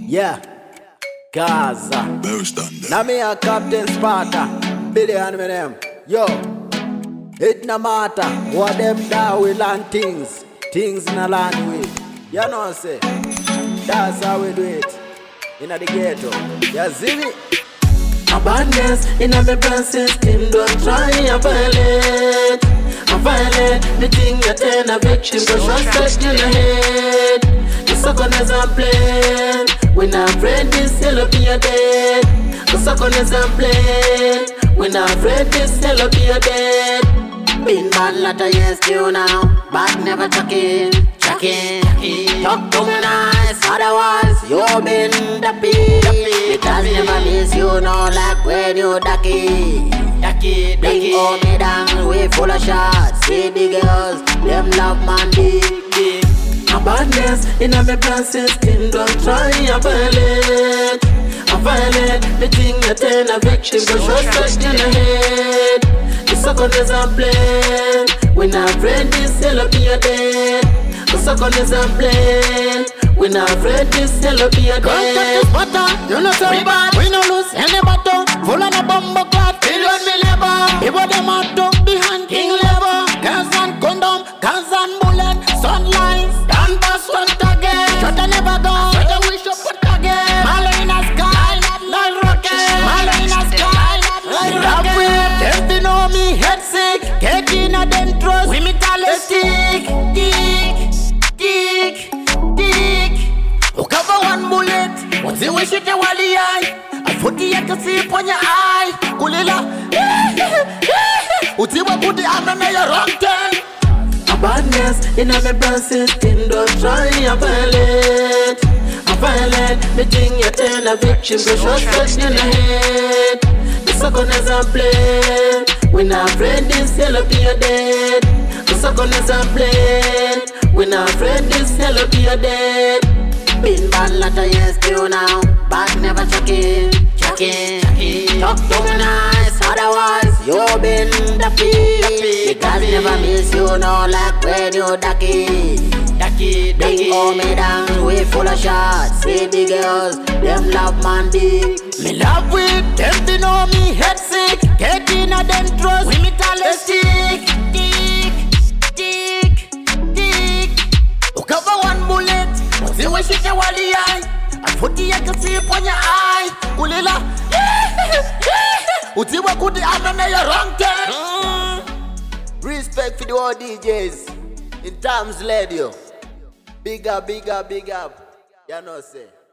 Yeah, Gaza. Now me a Captain Sparta, Billy and me them. Yo, it no matter what them da we land things in a land way. You know what I say? That's how we do it in the ghetto. You see me? Abundance in a me process, him don't try and violate. I violate the thing that turn a victim, but trust in the head. The second is a plan. When I afraid this, hell up your dead. The second is a plan. When I afraid this, hell up your dead. Been bad lot of years till now, but never chucking. Talk to me nice, otherwise you been ducky. Because never miss you know like when you ducky. Bring all me down, we full of shots. See the girls, them love man big. Abundance in a me process, him don't try and violate. I violate the thing that turn a victim, but trust in the head. The second is a plan. When I afraid this, hell up your dead. The second is a plan. When I afraid this, hell up your dead. Contact is butter, you know so bad. We no lose any battle. Full on a bomber clot, billion me labor. People them out to behind king level. Guns and condom, guns and bullet, sunlights. Don't pass one again. Shut the never go. Shut the wish up put again. Malo in the sky, like rocket. Malo in the sky, like rocket. Them they know me head sick. Get in a them trust. We metallic. Who cover one bullet? What's the way she can wally eye? I put the can see upon your eye. Kulila. Uti wa put the arm on your wrong turn. Abundance in a me process, him don't try and violate. I violate the thing you turn a victim, but trust in the head. The second is a plan. When I afraid this, hell up your dead. The second is a plan. When I afraid this, hell up your dead. Been bad lot of years till now, but never chucking. Talk to me nice, otherwise you been ducky. Because never miss you know like when you ducky. Bring all me down, we full of shots. See the girls, them love man big. Me love with them, they know me head sick. Get in a them trust, we metallic. Who cover one bullet? What's the way she can wally eye? I put the can see upon your eye. Kulila. Uti wa kuti arm on your wrong turn. Respect for the old DJs in Tom's Radio. Big up. You know say.